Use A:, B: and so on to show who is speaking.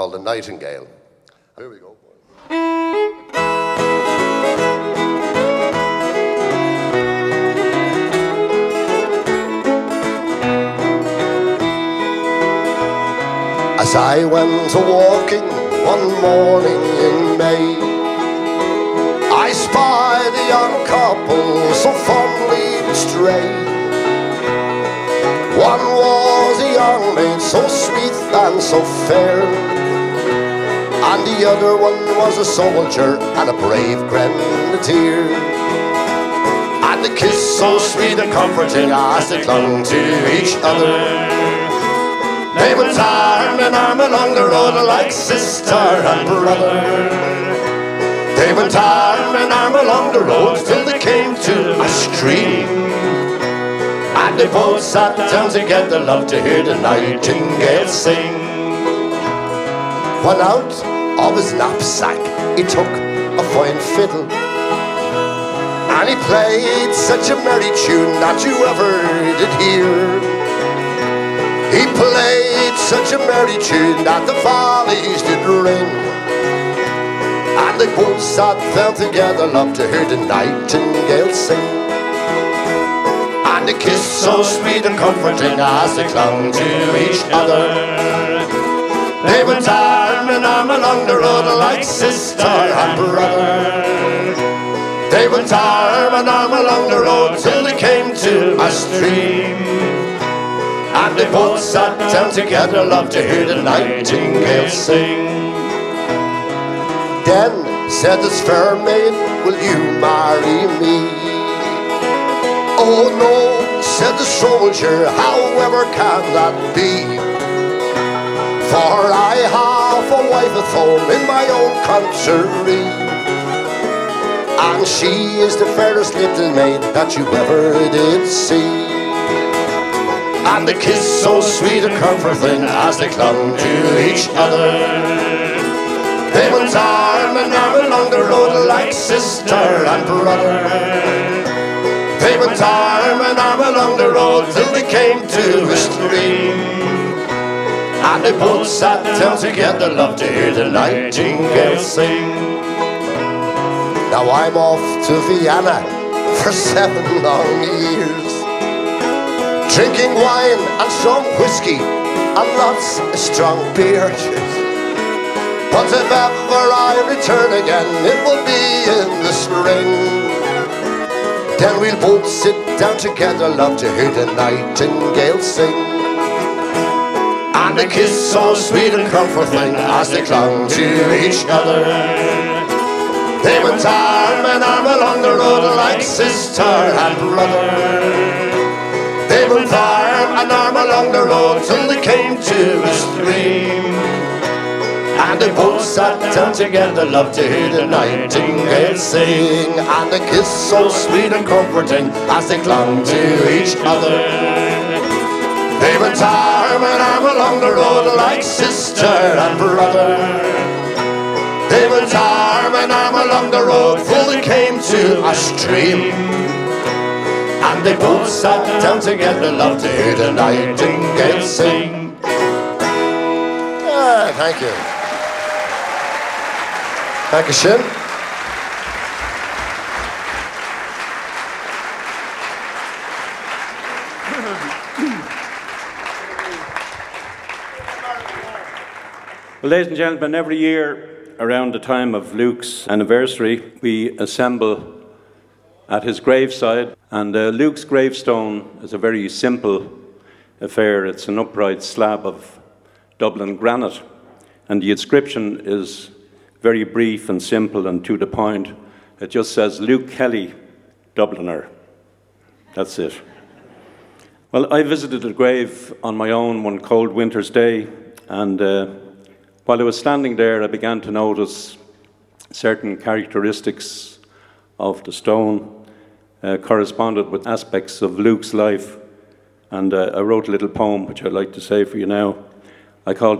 A: called The Nightingale. Here we go. As I went a-walking one morning in May, I spied a young couple so fondly strayed. One was a young maid so sweet and so fair, and the other one was a soldier and a brave grenadier. And the kiss so sweet and comforting as they clung to each other. They went arm in arm along the road like sister and brother. They went arm in arm along the road till they came to a stream. And they both sat down together, loved to hear the nightingale sing. When out of his knapsack he took a fine fiddle, and he played such a merry tune that you ever did hear. He played such a merry tune that the valleys did ring. And they both sat down together, loved to hear the nightingale sing. And they kissed so sweet and comforting as they clung to each other. They went arm in arm along the road like sister and brother. They went arm in arm along the road till they came to a stream. And they both sat down together, loved to hear the nightingale sing. Then said this fair maid, will you marry me? Oh no, said the soldier, however can that be? For I have a wife at home in my own country, and she is the fairest little maid that you ever did see. And they kissed so sweet and comforting as they clung to each other. They went arm in arm along the road like sister and brother. They went arm in arm along the road till they came to a stream. And they both sat down together, loved to hear the nightingale sing. Now I'm off to Vienna for 7 long years, drinking wine and strong whiskey and lots of strong beer. But if ever I return again, it will be in the spring. Then we'll both sit down together, love to hear the nightingale sing. And they kissed so sweet and comforting as they clung to each other. They went arm in arm along the road like sister and brother. They went arm in arm along the road till they came to a stream. And they both sat down together, loved to hear the nightingale sing. And they kissed so sweet and comforting as they clung to each other. They went arm in arm along the road like sister and brother. They went arm in arm along the road till they came to a stream. And they both sat down together, loved to hear the nightingale sing. Yeah, thank you. Thank you, Shin.
B: Well, ladies and gentlemen, every year around the time of Luke's anniversary, we assemble at his graveside. And Luke's gravestone is a very simple affair. It's an upright slab of Dublin granite. And the inscription is very brief and simple and to the point. It just says, Luke Kelly, Dubliner. That's it. Well, I visited the grave on my own one cold winter's day, and while I was standing there, I began to notice certain characteristics of the stone corresponded with aspects of Luke's life, and I wrote a little poem which I'd like to say for you now. I called